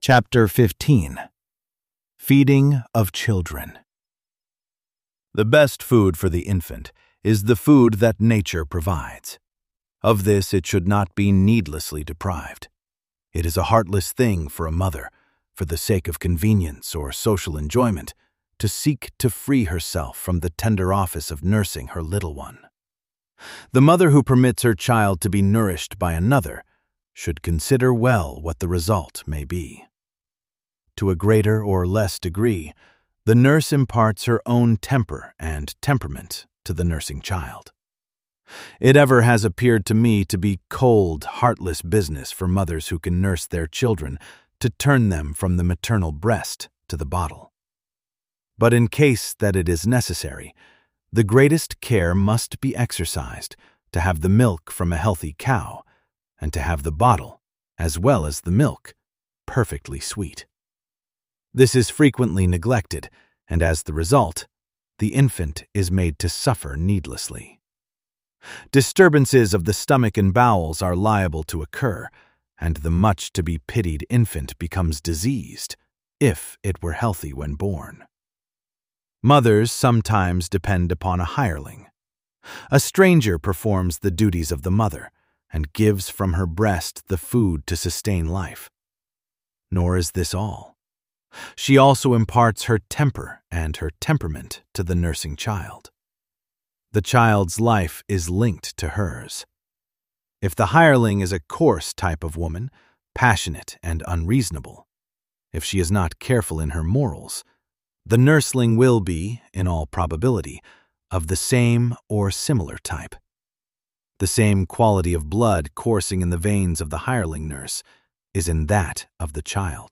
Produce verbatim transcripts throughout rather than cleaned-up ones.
Chapter fifteen. Feeding of Children. The best food for the infant is the food that nature provides. Of this it should not be needlessly deprived. It is a heartless thing for a mother, for the sake of convenience or social enjoyment, to seek to free herself from the tender office of nursing her little one. The mother who permits her child to be nourished by another should consider well what the result may be. To a greater or less degree, the nurse imparts her own temper and temperament to the nursing child. It ever has appeared to me to be cold, heartless business for mothers who can nurse their children to turn them from the maternal breast to the bottle. But in case that it is necessary, the greatest care must be exercised to have the milk from a healthy cow, and to have the bottle, as well as the milk, perfectly sweet. This is frequently neglected, and as the result, the infant is made to suffer needlessly. Disturbances of the stomach and bowels are liable to occur, and the much-to-be-pitied infant becomes diseased, if it were healthy when born. Mothers sometimes depend upon a hireling. A stranger performs the duties of the mother, and gives from her breast the food to sustain life. Nor is this all. She also imparts her temper and her temperament to the nursing child. The child's life is linked to hers. If the hireling is a coarse type of woman, passionate and unreasonable, if she is not careful in her morals, the nursling will be, in all probability, of the same or similar type. The same quality of blood coursing in the veins of the hireling nurse is in that of the child.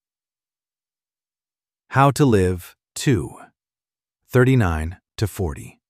How to Live two. thirty-nine to forty.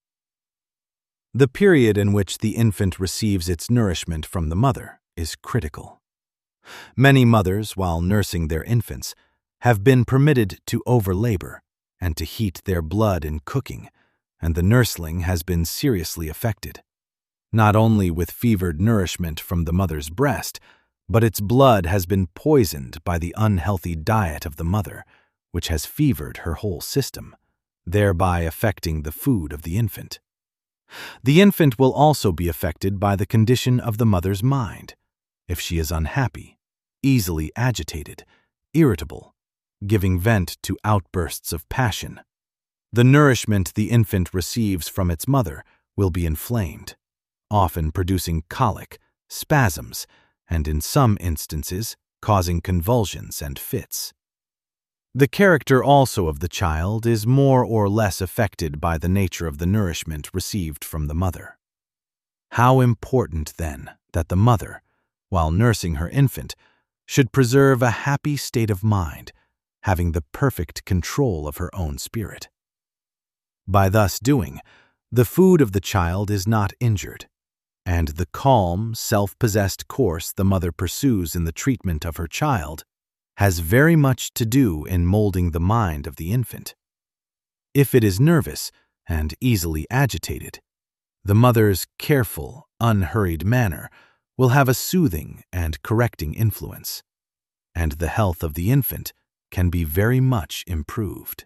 The period in which the infant receives its nourishment from the mother is critical. Many mothers, while nursing their infants, have been permitted to overlabor and to heat their blood in cooking, and the nursling has been seriously affected, not only with fevered nourishment from the mother's breast, but its blood has been poisoned by the unhealthy diet of the mother, which has fevered her whole system, thereby affecting the food of the infant. The infant will also be affected by the condition of the mother's mind, if she is unhappy, easily agitated, irritable, giving vent to outbursts of passion. The nourishment the infant receives from its mother will be inflamed, often producing colic, spasms, and in some instances causing convulsions and fits. The character also of the child is more or less affected by the nature of the nourishment received from the mother. How important, then, that the mother, while nursing her infant, should preserve a happy state of mind, having the perfect control of her own spirit. By thus doing, the food of the child is not injured, and the calm, self-possessed course the mother pursues in the treatment of her child has very much to do in molding the mind of the infant. If it is nervous and easily agitated, the mother's careful, unhurried manner will have a soothing and correcting influence, and the health of the infant can be very much improved.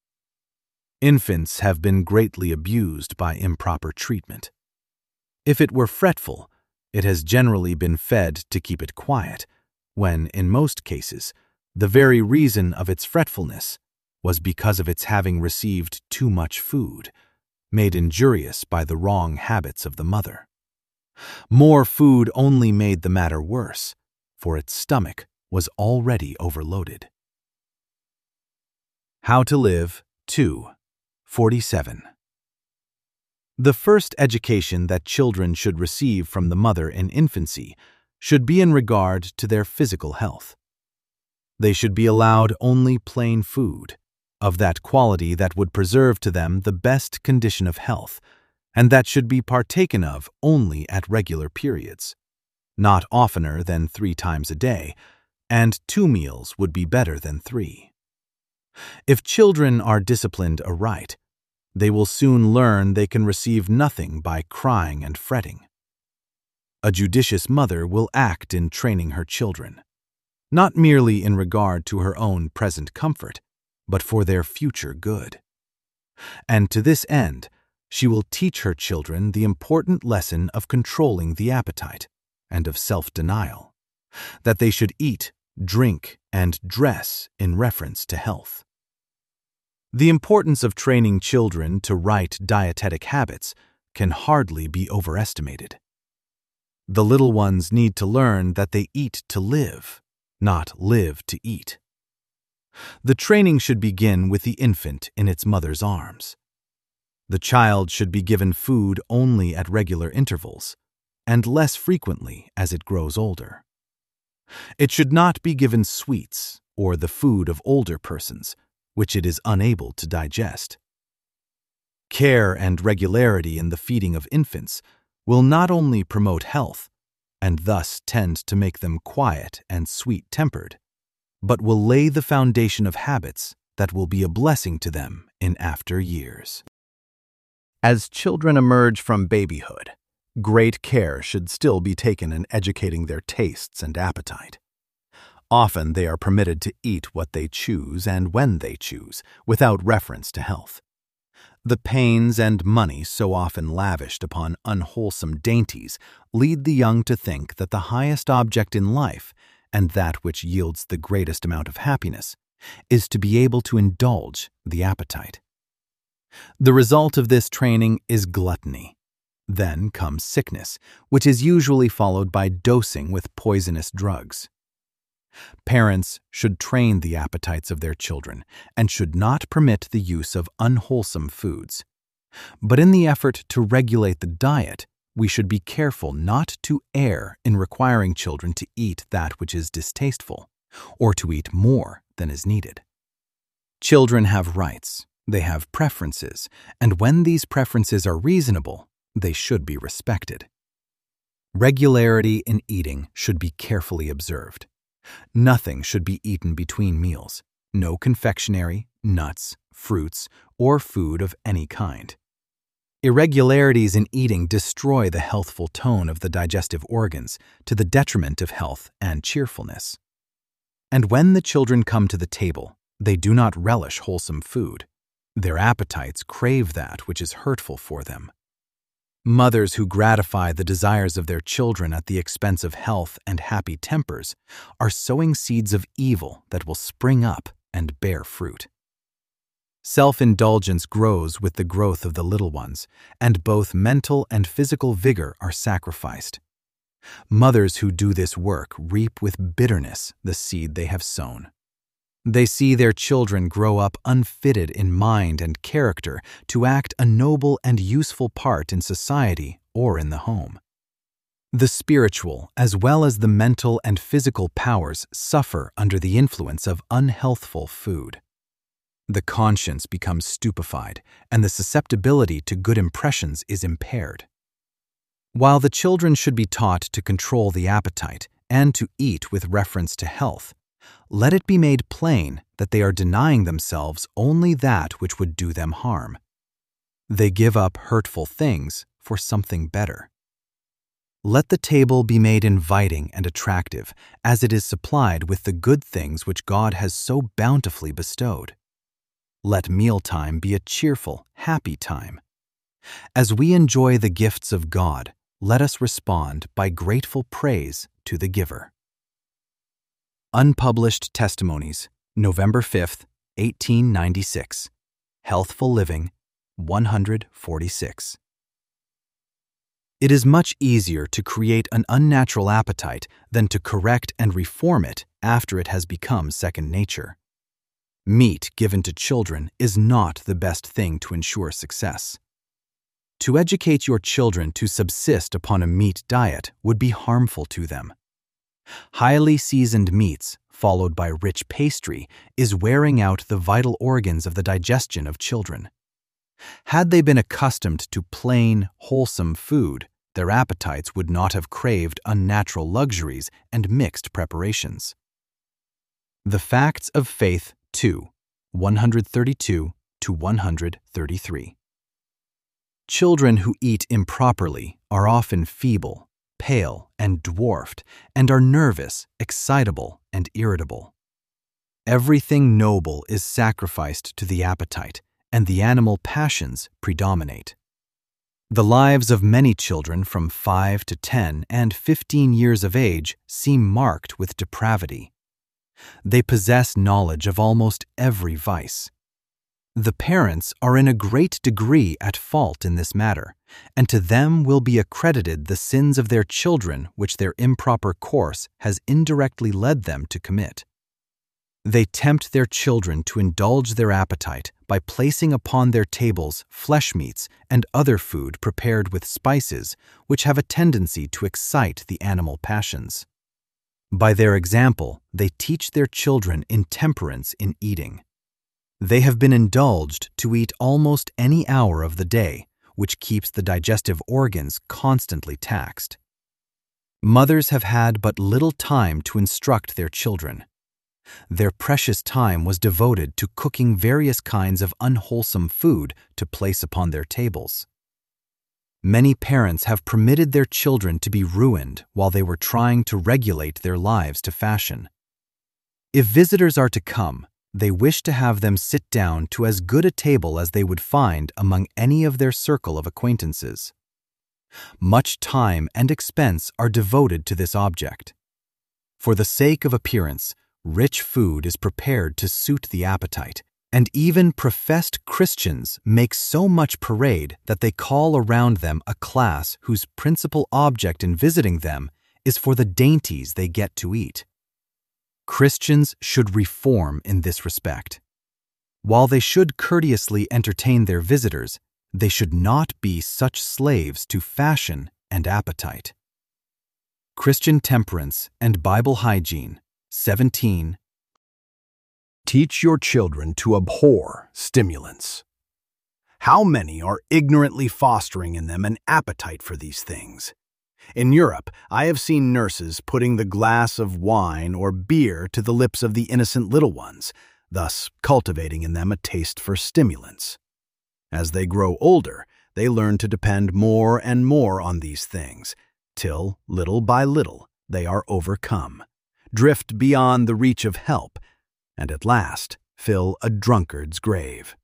Infants have been greatly abused by improper treatment. If it were fretful, it has generally been fed to keep it quiet, when, in most cases, the very reason of its fretfulness was because of its having received too much food, made injurious by the wrong habits of the mother. More food only made the matter worse, for its stomach was already overloaded. How to Live two. forty-seven. The first education that children should receive from the mother in infancy should be in regard to their physical health. They should be allowed only plain food, of that quality that would preserve to them the best condition of health, and that should be partaken of only at regular periods, not oftener than three times a day, and two meals would be better than three. If children are disciplined aright, they will soon learn they can receive nothing by crying and fretting. A judicious mother will act in training her children. not merely in regard to her own present comfort, but for their future good. And to this end, she will teach her children the important lesson of controlling the appetite and of self-denial, that they should eat, drink, and dress in reference to health. The importance of training children to right dietetic habits can hardly be overestimated. The little ones need to learn that they eat to live, not live to eat. The training should begin with the infant in its mother's arms. The child should be given food only at regular intervals, and less frequently as it grows older. It should not be given sweets or the food of older persons, which it is unable to digest. Care and regularity in the feeding of infants will not only promote health, and thus tend to make them quiet and sweet-tempered, but will lay the foundation of habits that will be a blessing to them in after years. As children emerge from babyhood, great care should still be taken in educating their tastes and appetite. Often they are permitted to eat what they choose and when they choose, without reference to health. The pains and money so often lavished upon unwholesome dainties lead the young to think that the highest object in life, and that which yields the greatest amount of happiness, is to be able to indulge the appetite. The result of this training is gluttony. Then comes sickness, which is usually followed by dosing with poisonous drugs. Parents should train the appetites of their children and should not permit the use of unwholesome foods. But in the effort to regulate the diet, we should be careful not to err in requiring children to eat that which is distasteful, or to eat more than is needed. Children have rights, they have preferences, and when these preferences are reasonable, they should be respected. Regularity in eating should be carefully observed. Nothing should be eaten between meals, no confectionery, nuts, fruits, or food of any kind. Irregularities in eating destroy the healthful tone of the digestive organs to the detriment of health and cheerfulness. And when the children come to the table, they do not relish wholesome food. Their appetites crave that which is hurtful for them. Mothers who gratify the desires of their children at the expense of health and happy tempers are sowing seeds of evil that will spring up and bear fruit. Self-indulgence grows with the growth of the little ones, and both mental and physical vigor are sacrificed. Mothers who do this work reap with bitterness the seed they have sown. They see their children grow up unfitted in mind and character to act a noble and useful part in society or in the home. The spiritual as well as the mental and physical powers suffer under the influence of unhealthful food. The conscience becomes stupefied, and the susceptibility to good impressions is impaired. While the children should be taught to control the appetite and to eat with reference to health, let it be made plain that they are denying themselves only that which would do them harm. They give up hurtful things for something better. Let the table be made inviting and attractive, as it is supplied with the good things which God has so bountifully bestowed. Let mealtime be a cheerful, happy time. As we enjoy the gifts of God, let us respond by grateful praise to the giver. Unpublished Testimonies, November fifth, eighteen ninety-six. Healthful Living, one hundred forty-six. It is much easier to create an unnatural appetite than to correct and reform it after it has become second nature. Meat given to children is not the best thing to ensure success. To educate your children to subsist upon a meat diet would be harmful to them. Highly seasoned meats, followed by rich pastry, is wearing out the vital organs of the digestion of children. Had they been accustomed to plain, wholesome food, their appetites would not have craved unnatural luxuries and mixed preparations. The Facts of Faith two, one thirty-two to one thirty-three. Children who eat improperly are often feeble, pale, and dwarfed, and are nervous, excitable, and irritable. Everything noble is sacrificed to the appetite, and the animal passions predominate. The lives of many children from five to ten and fifteen years of age seem marked with depravity. They possess knowledge of almost every vice. The parents are in a great degree at fault in this matter, and to them will be accredited the sins of their children which their improper course has indirectly led them to commit. They tempt their children to indulge their appetite by placing upon their tables flesh meats and other food prepared with spices which have a tendency to excite the animal passions. By their example, they teach their children intemperance in eating. They have been indulged to eat almost any hour of the day, which keeps the digestive organs constantly taxed. Mothers have had but little time to instruct their children. Their precious time was devoted to cooking various kinds of unwholesome food to place upon their tables. Many parents have permitted their children to be ruined while they were trying to regulate their lives to fashion. If visitors are to come, they wish to have them sit down to as good a table as they would find among any of their circle of acquaintances. Much time and expense are devoted to this object. For the sake of appearance, rich food is prepared to suit the appetite, and even professed Christians make so much parade that they call around them a class whose principal object in visiting them is for the dainties they get to eat. Christians should reform in this respect. While they should courteously entertain their visitors, they should not be such slaves to fashion and appetite. Christian Temperance and Bible Hygiene, seventeen. Teach your children to abhor stimulants. How many are ignorantly fostering in them an appetite for these things? In Europe, I have seen nurses putting the glass of wine or beer to the lips of the innocent little ones, thus cultivating in them a taste for stimulants. As they grow older, they learn to depend more and more on these things, till, little by little, they are overcome, drift beyond the reach of help, and at last fill a drunkard's grave.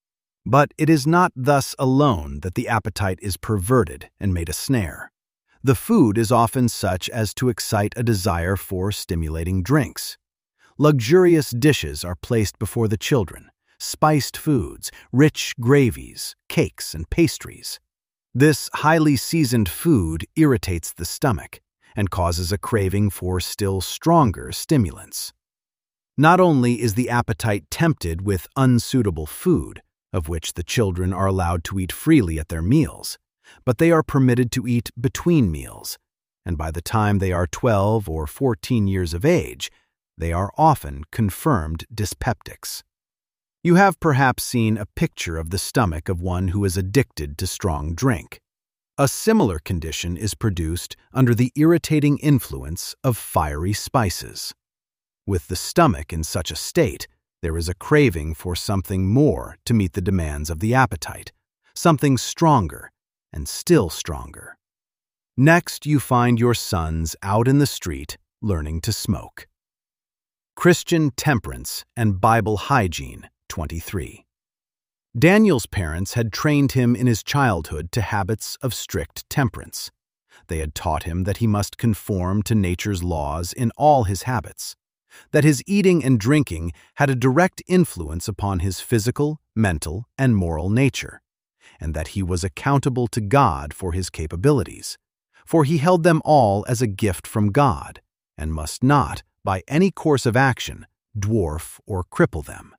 But it is not thus alone that the appetite is perverted and made a snare. The food is often such as to excite a desire for stimulating drinks. Luxurious dishes are placed before the children, spiced foods, rich gravies, cakes, and pastries. This highly seasoned food irritates the stomach and causes a craving for still stronger stimulants. Not only is the appetite tempted with unsuitable food, of which the children are allowed to eat freely at their meals, but they are permitted to eat between meals, and by the time they are twelve or fourteen years of age, they are often confirmed dyspeptics. You have perhaps seen a picture of the stomach of one who is addicted to strong drink. A similar condition is produced under the irritating influence of fiery spices. With the stomach in such a state, there is a craving for something more to meet the demands of the appetite, something stronger and still stronger. Next, you find your sons out in the street learning to smoke. Christian Temperance and Bible Hygiene, twenty-three. Daniel's parents had trained him in his childhood to habits of strict temperance. They had taught him that he must conform to nature's laws in all his habits, that his eating and drinking had a direct influence upon his physical, mental, and moral nature, and that he was accountable to God for his capabilities, for he held them all as a gift from God, and must not, by any course of action, dwarf or cripple them.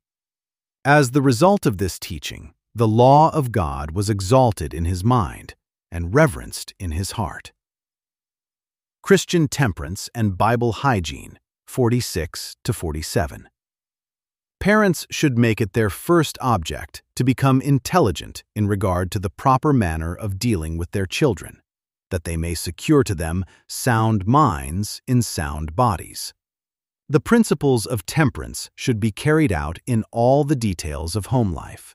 As the result of this teaching, the law of God was exalted in his mind and reverenced in his heart. Christian Temperance and Bible Hygiene, forty-six to forty-seven. Parents should make it their first object to become intelligent in regard to the proper manner of dealing with their children, that they may secure to them sound minds in sound bodies. The principles of temperance should be carried out in all the details of home life.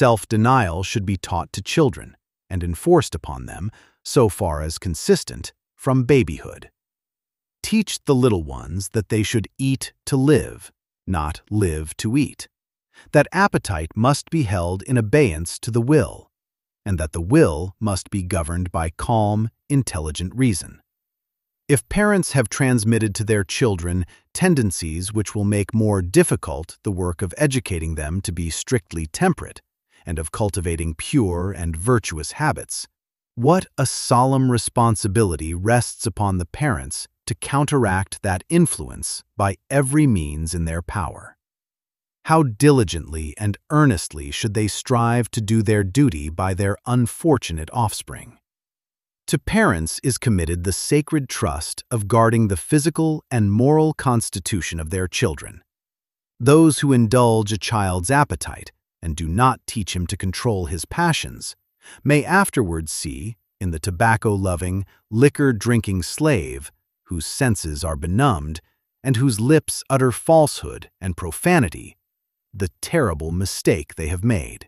Self-denial should be taught to children and enforced upon them, so far as consistent, from babyhood. Teach the little ones that they should eat to live, not live to eat, that appetite must be held in abeyance to the will, and that the will must be governed by calm, intelligent reason. If parents have transmitted to their children tendencies which will make more difficult the work of educating them to be strictly temperate and of cultivating pure and virtuous habits, what a solemn responsibility rests upon the parents to counteract that influence by every means in their power. How diligently and earnestly should they strive to do their duty by their unfortunate offspring. To parents is committed the sacred trust of guarding the physical and moral constitution of their children. Those who indulge a child's appetite and do not teach him to control his passions may afterwards see, in the tobacco-loving, liquor-drinking slave, whose senses are benumbed and whose lips utter falsehood and profanity, the terrible mistake they have made.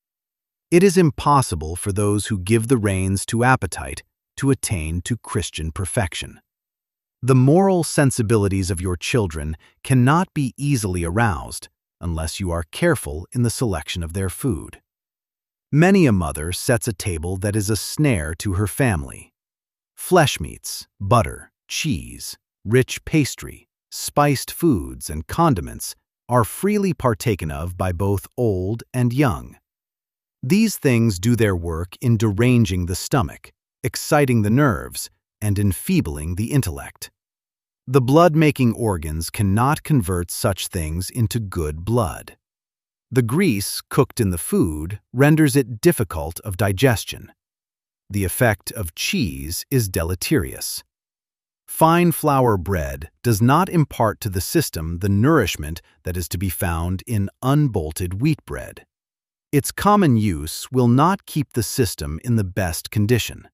It is impossible for those who give the reins to appetite to attain to Christian perfection. The moral sensibilities of your children cannot be easily aroused unless you are careful in the selection of their food. Many a mother sets a table that is a snare to her family. Flesh meats, butter, cheese, rich pastry, spiced foods, and condiments are freely partaken of by both old and young. These things do their work in deranging the stomach, exciting the nerves, and enfeebling the intellect. The blood-making organs cannot convert such things into good blood. The grease cooked in the food renders it difficult of digestion. The effect of cheese is deleterious. Fine flour bread does not impart to the system the nourishment that is to be found in unbolted wheat bread. Its common use will not keep the system in the best condition.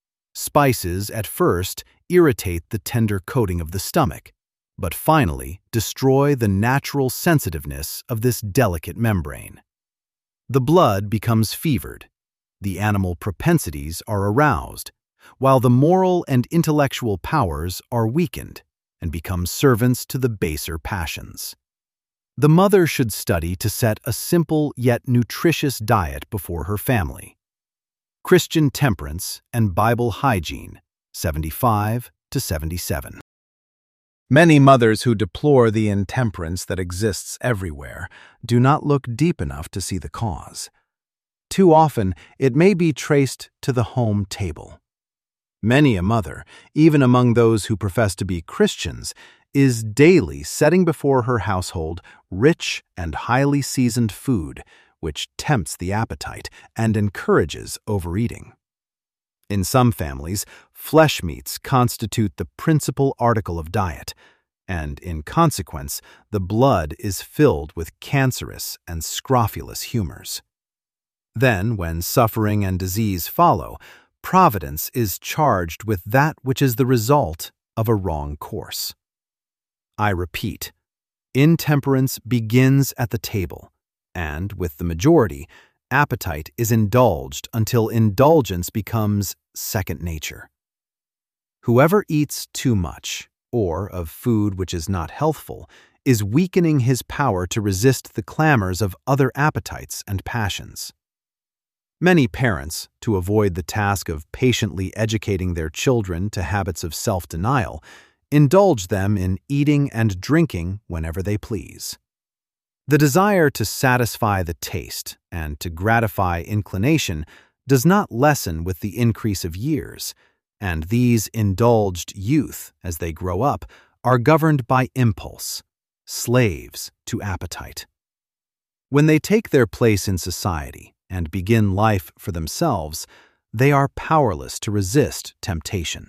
Spices at first irritate the tender coating of the stomach, but finally destroy the natural sensitiveness of this delicate membrane. The blood becomes fevered, the animal propensities are aroused, while the moral and intellectual powers are weakened and become servants to the baser passions. The mother should study to set a simple yet nutritious diet before her family. Christian Temperance and Bible Hygiene, seventy-five to seventy-seven. Many mothers who deplore the intemperance that exists everywhere do not look deep enough to see the cause. Too often, it may be traced to the home table. Many a mother, even among those who profess to be Christians, is daily setting before her household rich and highly seasoned food, which tempts the appetite and encourages overeating. In some families, flesh meats constitute the principal article of diet, and in consequence, the blood is filled with cancerous and scrofulous humors. Then, when suffering and disease follow, Providence is charged with that which is the result of a wrong course. I repeat, intemperance begins at the table, and with the majority, appetite is indulged until indulgence becomes second nature. Whoever eats too much, or of food which is not healthful, is weakening his power to resist the clamors of other appetites and passions. Many parents, to avoid the task of patiently educating their children to habits of self-denial, indulge them in eating and drinking whenever they please. The desire to satisfy the taste and to gratify inclination does not lessen with the increase of years, and these indulged youth, as they grow up, are governed by impulse, slaves to appetite. When they take their place in society and begin life for themselves, they are powerless to resist temptation.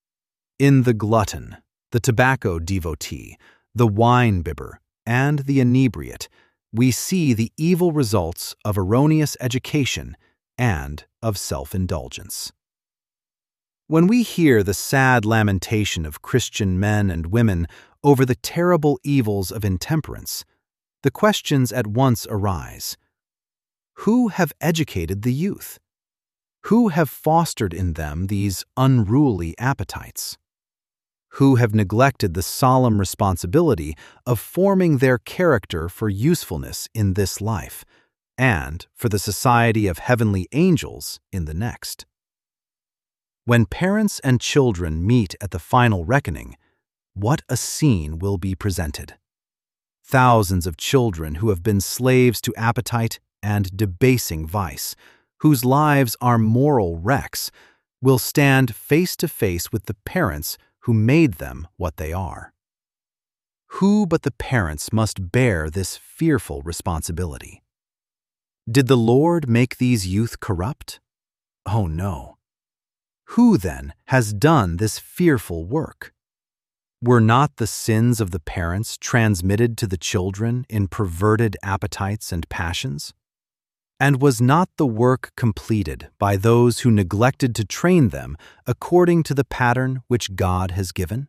In the glutton, the tobacco devotee, the wine bibber, and the inebriate, we see the evil results of erroneous education and of self-indulgence. When we hear the sad lamentation of Christian men and women over the terrible evils of intemperance, the questions at once arise: who have educated the youth? Who have fostered in them these unruly appetites? Who have neglected the solemn responsibility of forming their character for usefulness in this life, and for the society of heavenly angels in the next? When parents and children meet at the final reckoning, what a scene will be presented! Thousands of children who have been slaves to appetite and debasing vice, whose lives are moral wrecks, will stand face to face with the parents who made them what they are. Who but the parents must bear this fearful responsibility? Did the Lord make these youth corrupt? Oh no. Who then has done this fearful work? Were not the sins of the parents transmitted to the children in perverted appetites and passions? And was not the work completed by those who neglected to train them according to the pattern which God has given?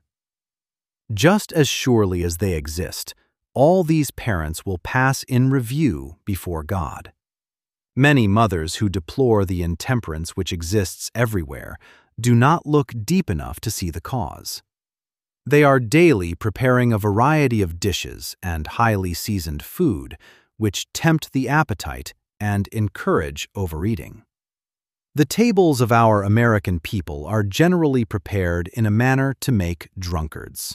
Just as surely as they exist, all these parents will pass in review before God. Many mothers who deplore the intemperance which exists everywhere do not look deep enough to see the cause. They are daily preparing a variety of dishes and highly seasoned food which tempt the appetite and encourage overeating. The tables of our American people are generally prepared in a manner to make drunkards.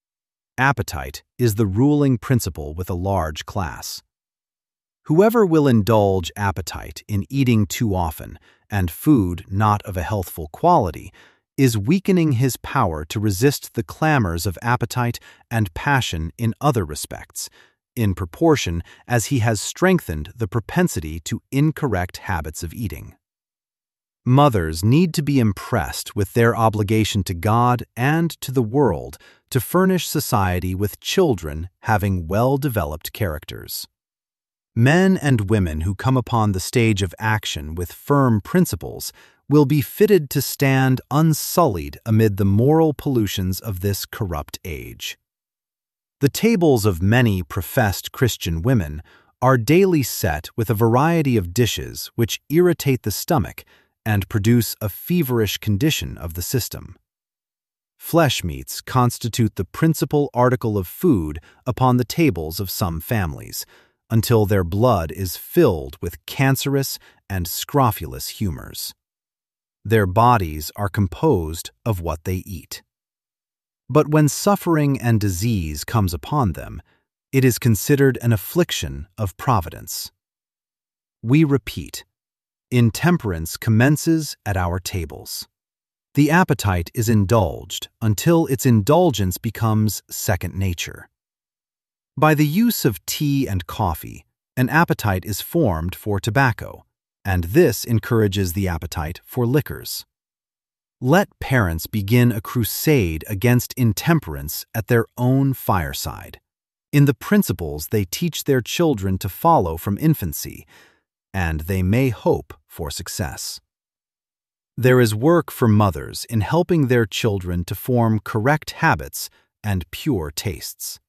Appetite is the ruling principle with a large class. Whoever will indulge appetite in eating too often and food not of a healthful quality is weakening his power to resist the clamors of appetite and passion in other respects, in proportion as he has strengthened the propensity to incorrect habits of eating. Mothers need to be impressed with their obligation to God and to the world to furnish society with children having well-developed characters. Men and women who come upon the stage of action with firm principles will be fitted to stand unsullied amid the moral pollutions of this corrupt age. The tables of many professed Christian women are daily set with a variety of dishes which irritate the stomach and produce a feverish condition of the system. Flesh meats constitute the principal article of food upon the tables of some families, until their blood is filled with cancerous and scrofulous humors. Their bodies are composed of what they eat. But when suffering and disease comes upon them, it is considered an affliction of providence. We repeat, intemperance commences at our tables. The appetite is indulged until its indulgence becomes second nature. By the use of tea and coffee, an appetite is formed for tobacco, and this encourages the appetite for liquors. Let parents begin a crusade against intemperance at their own fireside, in the principles they teach their children to follow from infancy, and they may hope for success. There is work for mothers in helping their children to form correct habits and pure tastes.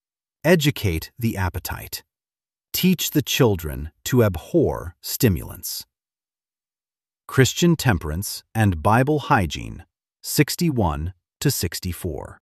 Educate the appetite. Teach the children to abhor stimulants. Christian Temperance and Bible Hygiene, sixty-one to sixty-four.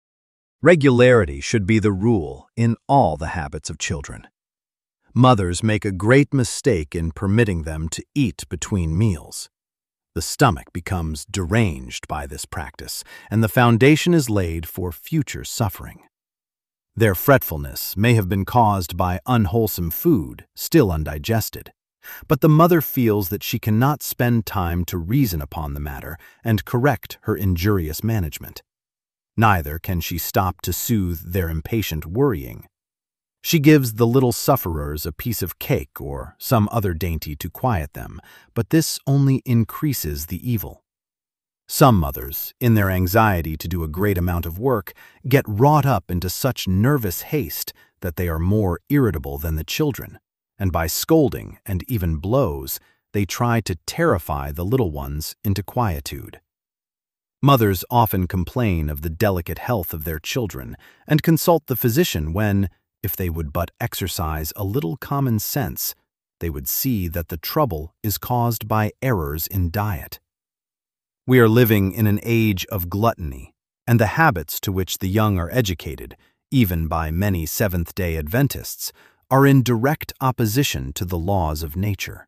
Regularity should be the rule in all the habits of children. Mothers make a great mistake in permitting them to eat between meals. The stomach becomes deranged by this practice, and the foundation is laid for future suffering. Their fretfulness may have been caused by unwholesome food, still undigested, but the mother feels that she cannot spend time to reason upon the matter and correct her injurious management. Neither can she stop to soothe their impatient worrying. She gives the little sufferers a piece of cake or some other dainty to quiet them, but this only increases the evil. Some mothers, in their anxiety to do a great amount of work, get wrought up into such nervous haste that they are more irritable than the children, and by scolding and even blows, they try to terrify the little ones into quietude. Mothers often complain of the delicate health of their children and consult the physician when, if they would but exercise a little common sense, they would see that the trouble is caused by errors in diet. We are living in an age of gluttony, and the habits to which the young are educated, even by many Seventh-day Adventists, are in direct opposition to the laws of nature.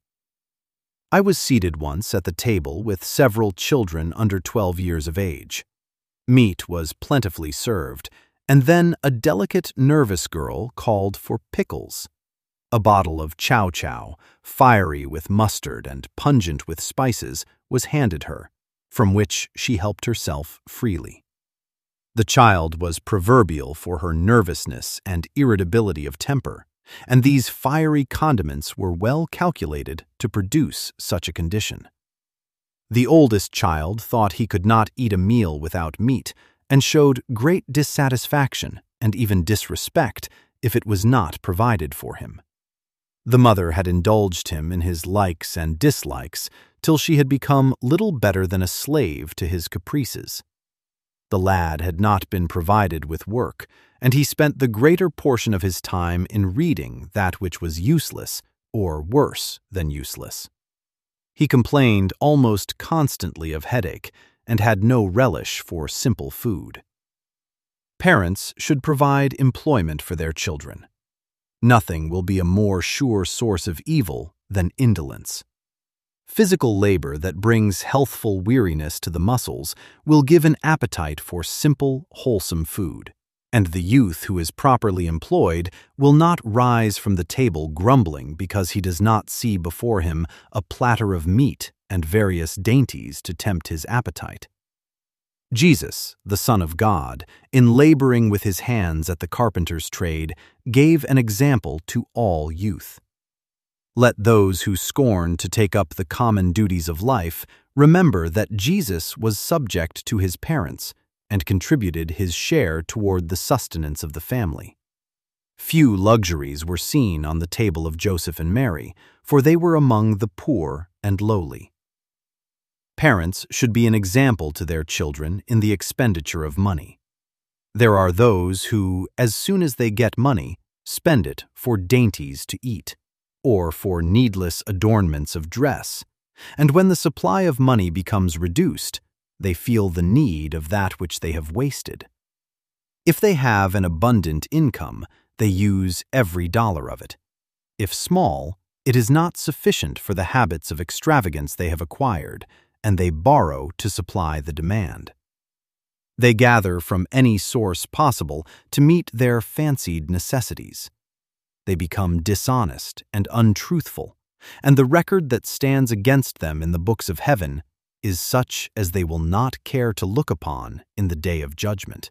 I was seated once at the table with several children under twelve years of age. Meat was plentifully served, and then a delicate, nervous girl called for pickles. A bottle of chow chow, fiery with mustard and pungent with spices, was handed her, from which she helped herself freely. The child was proverbial for her nervousness and irritability of temper, and these fiery condiments were well calculated to produce such a condition. The oldest child thought he could not eat a meal without meat, and showed great dissatisfaction and even disrespect if it was not provided for him. The mother had indulged him in his likes and dislikes till she had become little better than a slave to his caprices. The lad had not been provided with work, and he spent the greater portion of his time in reading that which was useless, or worse than useless. He complained almost constantly of headache, and had no relish for simple food. Parents should provide employment for their children. Nothing will be a more sure source of evil than indolence. Physical labor that brings healthful weariness to the muscles will give an appetite for simple, wholesome food, and the youth who is properly employed will not rise from the table grumbling because he does not see before him a platter of meat and various dainties to tempt his appetite. Jesus, the Son of God, in laboring with his hands at the carpenter's trade, gave an example to all youth. Let those who scorn to take up the common duties of life remember that Jesus was subject to his parents and contributed his share toward the sustenance of the family. Few luxuries were seen on the table of Joseph and Mary, for they were among the poor and lowly. Parents should be an example to their children in the expenditure of money. There are those who, as soon as they get money, spend it for dainties to eat, or for needless adornments of dress, and when the supply of money becomes reduced, they feel the need of that which they have wasted. If they have an abundant income, they use every dollar of it. If small, it is not sufficient for the habits of extravagance they have acquired, and they borrow to supply the demand. They gather from any source possible to meet their fancied necessities. They become dishonest and untruthful, and the record that stands against them in the books of heaven is such as they will not care to look upon in the day of judgment.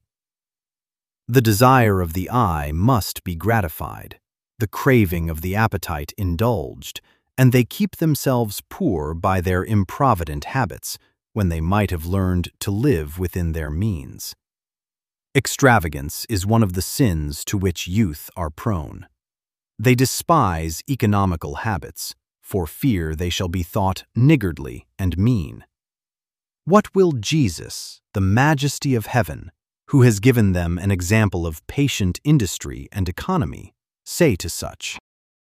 The desire of the eye must be gratified, the craving of the appetite indulged, and they keep themselves poor by their improvident habits, when they might have learned to live within their means. Extravagance is one of the sins to which youth are prone. They despise economical habits, for fear they shall be thought niggardly and mean. What will Jesus, the majesty of heaven, who has given them an example of patient industry and economy, say to such?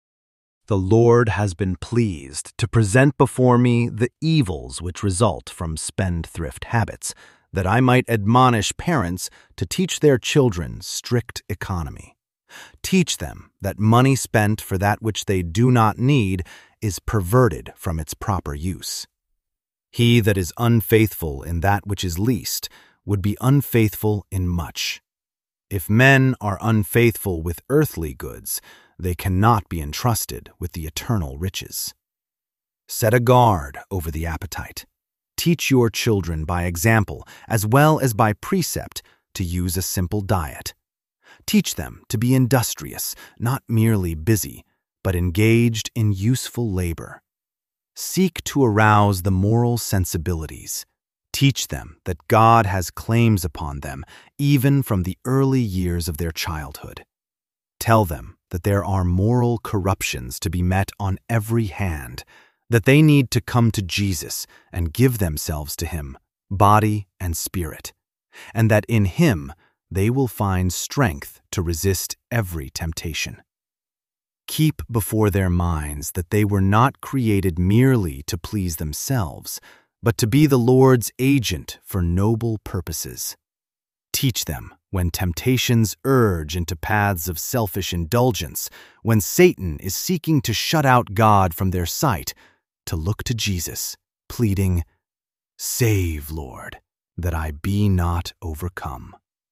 The Lord has been pleased to present before me the evils which result from spendthrift habits, that I might admonish parents to teach their children strict economy. Teach them that money spent for that which they do not need is perverted from its proper use. He that is unfaithful in that which is least would be unfaithful in much. If men are unfaithful with earthly goods, they cannot be entrusted with the eternal riches. Set a guard over the appetite. Teach your children by example as well as by precept to use a simple diet. Teach them to be industrious, not merely busy, but engaged in useful labor. Seek to arouse the moral sensibilities. Teach them that God has claims upon them even from the early years of their childhood. Tell them that there are moral corruptions to be met on every hand, that they need to come to Jesus and give themselves to him, body and spirit, and that in him they will find strength to resist every temptation. Keep before their minds that they were not created merely to please themselves, but to be the Lord's agent for noble purposes. Teach them, when temptations urge into paths of selfish indulgence, when Satan is seeking to shut out God from their sight, to look to Jesus, pleading, "Save, Lord, that I be not overcome."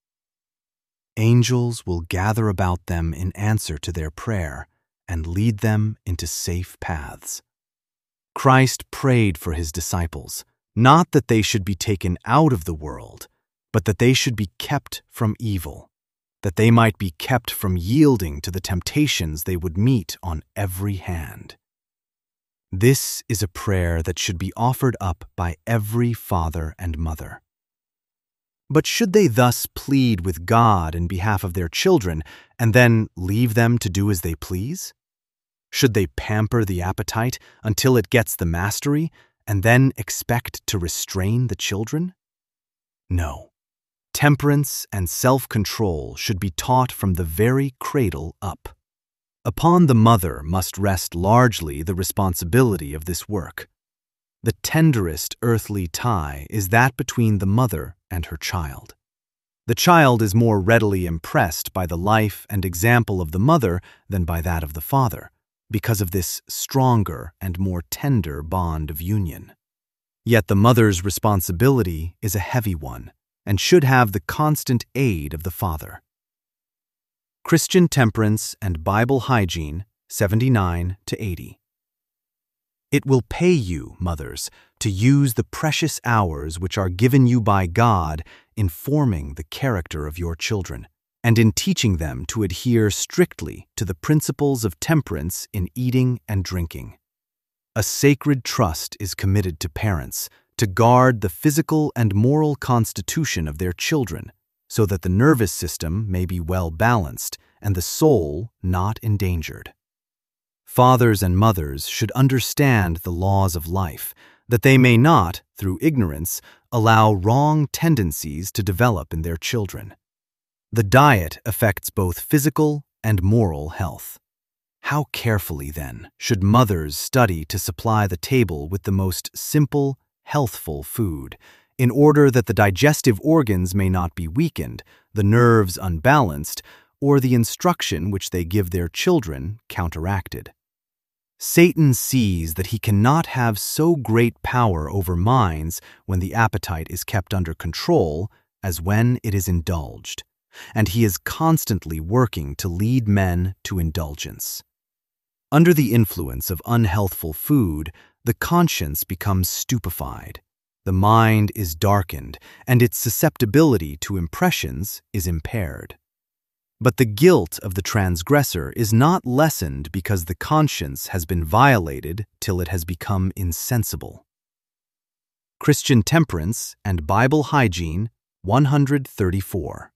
Angels will gather about them in answer to their prayer and lead them into safe paths. Christ prayed for his disciples, not that they should be taken out of the world, but that they should be kept from evil, that they might be kept from yielding to the temptations they would meet on every hand. This is a prayer that should be offered up by every father and mother. But should they thus plead with God in behalf of their children and then leave them to do as they please? Should they pamper the appetite until it gets the mastery and then expect to restrain the children? No. Temperance and self-control should be taught from the very cradle up. Upon the mother must rest largely the responsibility of this work. The tenderest earthly tie is that between the mother and her child. The child is more readily impressed by the life and example of the mother than by that of the father, because of this stronger and more tender bond of union. Yet the mother's responsibility is a heavy one, and should have the constant aid of the father. Christian Temperance and Bible Hygiene, seventy-nine to eighty. It will pay you, mothers, to use the precious hours which are given you by God in forming the character of your children, and in teaching them to adhere strictly to the principles of temperance in eating and drinking. A sacred trust is committed to parents to guard the physical and moral constitution of their children, so that the nervous system may be well balanced and the soul not endangered. Fathers and mothers should understand the laws of life, that they may not, through ignorance, allow wrong tendencies to develop in their children. The diet affects both physical and moral health. How carefully, then, should mothers study to supply the table with the most simple, healthful food, in order that the digestive organs may not be weakened, the nerves unbalanced, or the instruction which they give their children counteracted. Satan sees that he cannot have so great power over minds when the appetite is kept under control as when it is indulged, and he is constantly working to lead men to indulgence. Under the influence of unhealthful food, the conscience becomes stupefied, the mind is darkened, and its susceptibility to impressions is impaired. But the guilt of the transgressor is not lessened because the conscience has been violated till it has become insensible. Christian Temperance and Bible Hygiene, one hundred thirty-four.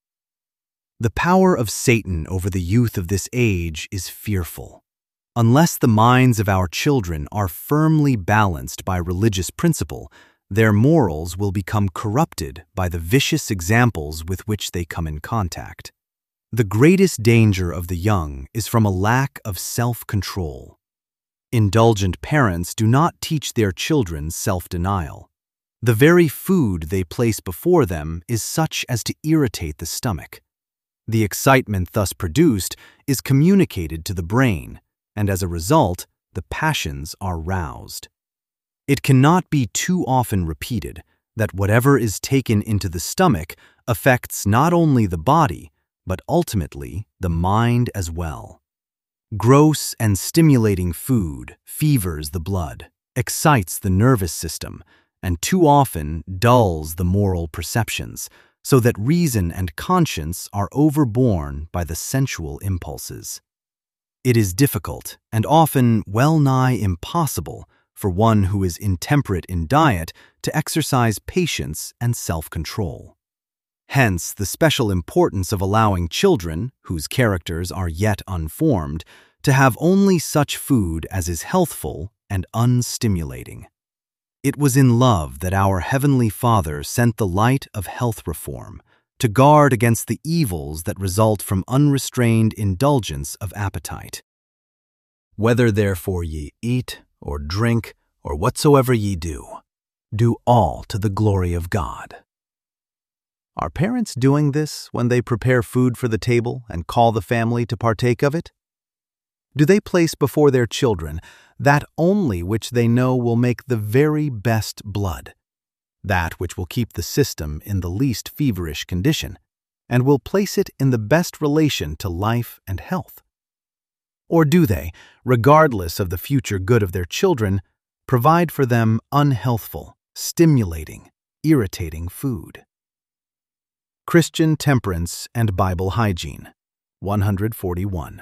The power of Satan over the youth of this age is fearful. Unless the minds of our children are firmly balanced by religious principle, their morals will become corrupted by the vicious examples with which they come in contact. The greatest danger of the young is from a lack of self-control. Indulgent parents do not teach their children self-denial. The very food they place before them is such as to irritate the stomach. The excitement thus produced is communicated to the brain, and as a result, the passions are roused. It cannot be too often repeated that whatever is taken into the stomach affects not only the body, but ultimately the mind as well. Gross and stimulating food fevers the blood, excites the nervous system, and too often dulls the moral perceptions, so that reason and conscience are overborne by the sensual impulses. It is difficult, and often well-nigh impossible, for one who is intemperate in diet to exercise patience and self-control. Hence the special importance of allowing children, whose characters are yet unformed, to have only such food as is healthful and unstimulating. It was in love that our Heavenly Father sent the light of health reform, to guard against the evils that result from unrestrained indulgence of appetite. Whether therefore ye eat, or drink, or whatsoever ye do, do all to the glory of God. Are parents doing this when they prepare food for the table and call the family to partake of it? Do they place before their children that only which they know will make the very best blood, that which will keep the system in the least feverish condition, and will place it in the best relation to life and health? Or do they, regardless of the future good of their children, provide for them unhealthful, stimulating, irritating food? Christian Temperance and Bible Hygiene, one forty-one.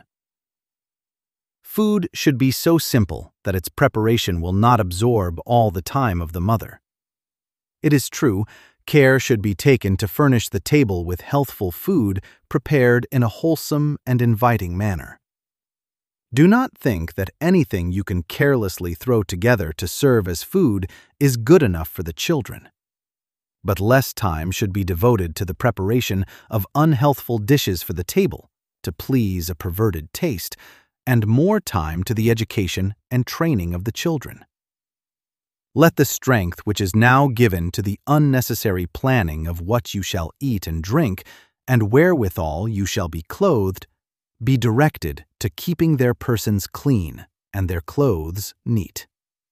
Food should be so simple that its preparation will not absorb all the time of the mother. It is true, care should be taken to furnish the table with healthful food prepared in a wholesome and inviting manner. Do not think that anything you can carelessly throw together to serve as food is good enough for the children. But less time should be devoted to the preparation of unhealthful dishes for the table to please a perverted taste, and more time to the education and training of the children. Let the strength which is now given to the unnecessary planning of what you shall eat and drink, and wherewithal you shall be clothed, be directed to keeping their persons clean and their clothes neat.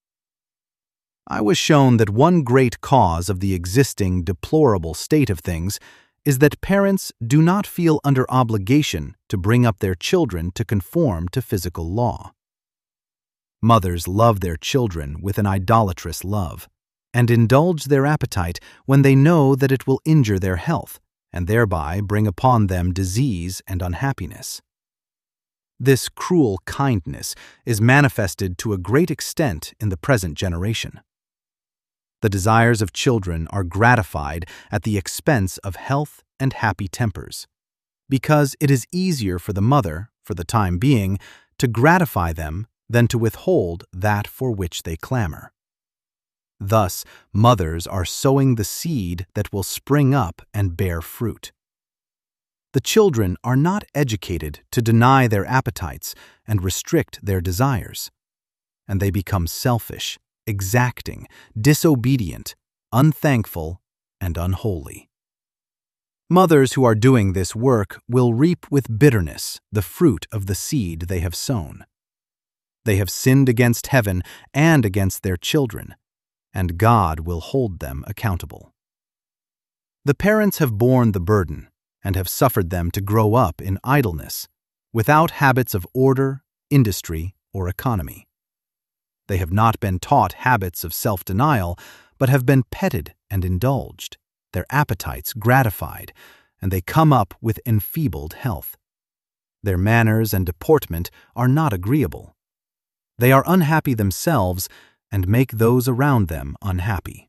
I was shown that one great cause of the existing deplorable state of things is that parents do not feel under obligation to bring up their children to conform to physical law. Mothers love their children with an idolatrous love, and indulge their appetite when they know that it will injure their health, and thereby bring upon them disease and unhappiness. This cruel kindness is manifested to a great extent in the present generation. The desires of children are gratified at the expense of health and happy tempers, because it is easier for the mother, for the time being, to gratify them than to withhold that for which they clamor. Thus, mothers are sowing the seed that will spring up and bear fruit. The children are not educated to deny their appetites and restrict their desires, and they become selfish, exacting, disobedient, unthankful, and unholy. Mothers who are doing this work will reap with bitterness the fruit of the seed they have sown. They have sinned against heaven and against their children, and God will hold them accountable. The parents have borne the burden and have suffered them to grow up in idleness, without habits of order, industry, or economy. They have not been taught habits of self-denial, but have been petted and indulged, their appetites gratified, and they come up with enfeebled health. Their manners and deportment are not agreeable. They are unhappy themselves and make those around them unhappy.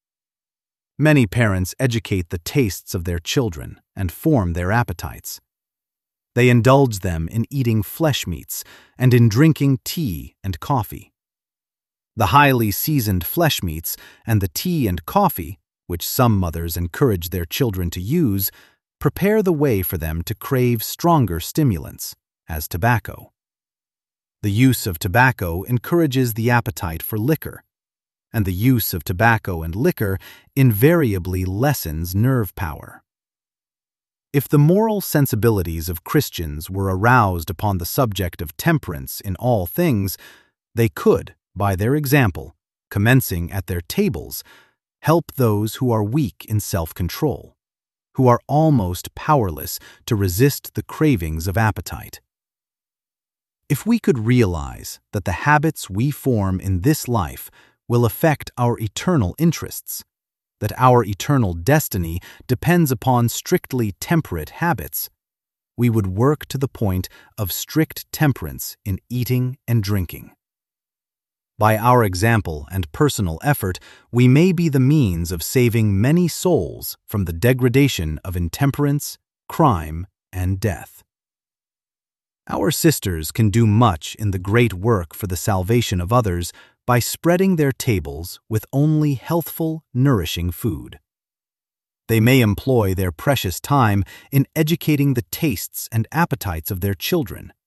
Many parents educate the tastes of their children and form their appetites. They indulge them in eating flesh meats and in drinking tea and coffee. The highly seasoned flesh meats and the tea and coffee, which some mothers encourage their children to use, prepare the way for them to crave stronger stimulants, as tobacco. The use of tobacco encourages the appetite for liquor, and the use of tobacco and liquor invariably lessens nerve power. If the moral sensibilities of Christians were aroused upon the subject of temperance in all things, they could, by their example, commencing at their tables, help those who are weak in self-control, who are almost powerless to resist the cravings of appetite. If we could realize that the habits we form in this life will affect our eternal interests, that our eternal destiny depends upon strictly temperate habits, we would work to the point of strict temperance in eating and drinking. By our example and personal effort, we may be the means of saving many souls from the degradation of intemperance, crime, and death. Our sisters can do much in the great work for the salvation of others by spreading their tables with only healthful, nourishing food. They may employ their precious time in educating the tastes and appetites of their children,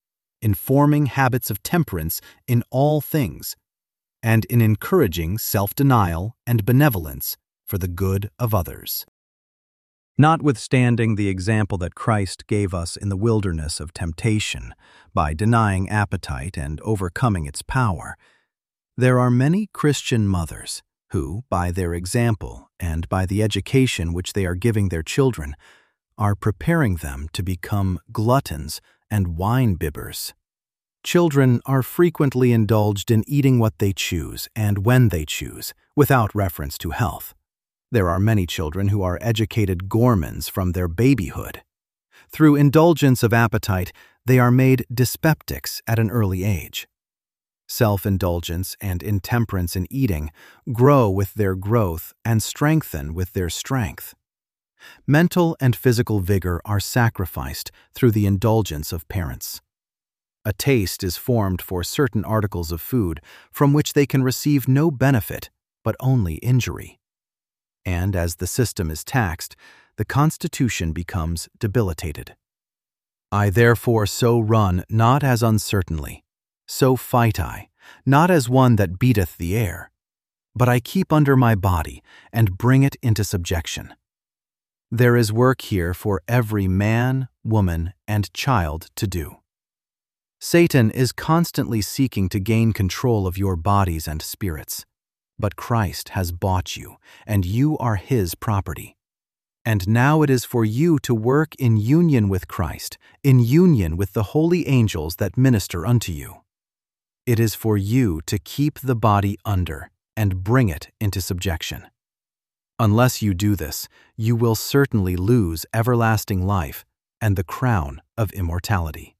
in forming habits of temperance in all things, and in encouraging self-denial and benevolence for the good of others. Notwithstanding the example that Christ gave us in the wilderness of temptation by denying appetite and overcoming its power, there are many Christian mothers who, by their example and by the education which they are giving their children, are preparing them to become gluttons and wine-bibbers. Children are frequently indulged in eating what they choose and when they choose, without reference to health. There are many children who are educated gourmands from their babyhood. Through indulgence of appetite, they are made dyspeptics at an early age. Self-indulgence and intemperance in eating grow with their growth and strengthen with their strength. Mental and physical vigor are sacrificed through the indulgence of parents. A taste is formed for certain articles of food from which they can receive no benefit, but only injury. And as the system is taxed, the constitution becomes debilitated. I therefore so run not as uncertainly, so fight I, not as one that beateth the air, but I keep under my body and bring it into subjection. There is work here for every man, woman, and child to do. Satan is constantly seeking to gain control of your bodies and spirits, but Christ has bought you, and you are his property. And now it is for you to work in union with Christ, in union with the holy angels that minister unto you. It is for you to keep the body under and bring it into subjection. Unless you do this, you will certainly lose everlasting life and the crown of immortality.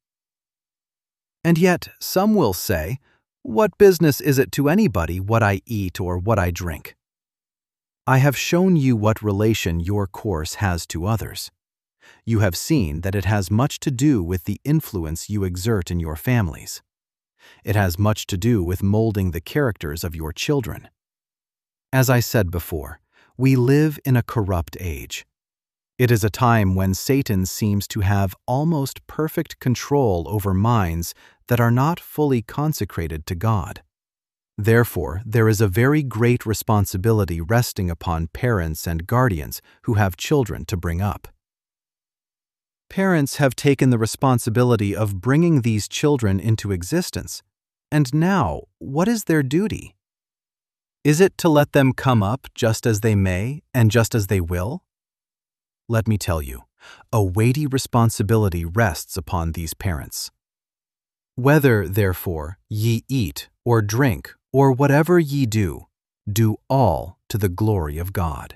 And yet, some will say, what business is it to anybody what I eat or what I drink? I have shown you what relation your course has to others. You have seen that it has much to do with the influence you exert in your families. It has much to do with molding the characters of your children. As I said before, we live in a corrupt age. It is a time when Satan seems to have almost perfect control over minds that are not fully consecrated to God. Therefore, there is a very great responsibility resting upon parents and guardians who have children to bring up. Parents have taken the responsibility of bringing these children into existence, and now, what is their duty? Is it to let them come up just as they may and just as they will? Let me tell you, a weighty responsibility rests upon these parents. Whether, therefore, ye eat or drink or whatever ye do, do all to the glory of God.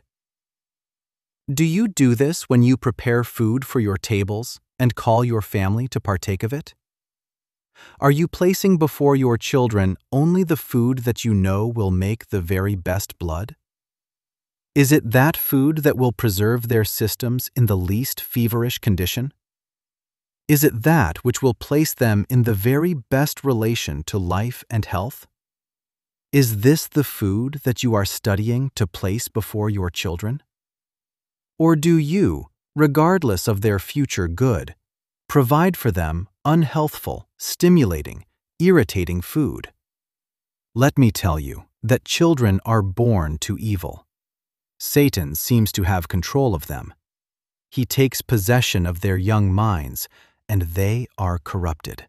Do you do this when you prepare food for your tables and call your family to partake of it? Are you placing before your children only the food that you know will make the very best blood? Is it that food that will preserve their systems in the least feverish condition? Is it that which will place them in the very best relation to life and health? Is this the food that you are studying to place before your children? Or do you, regardless of their future good, provide for them unhealthful, stimulating, irritating food? Let me tell you that children are born to evil. Satan seems to have control of them. He takes possession of their young minds, and they are corrupted.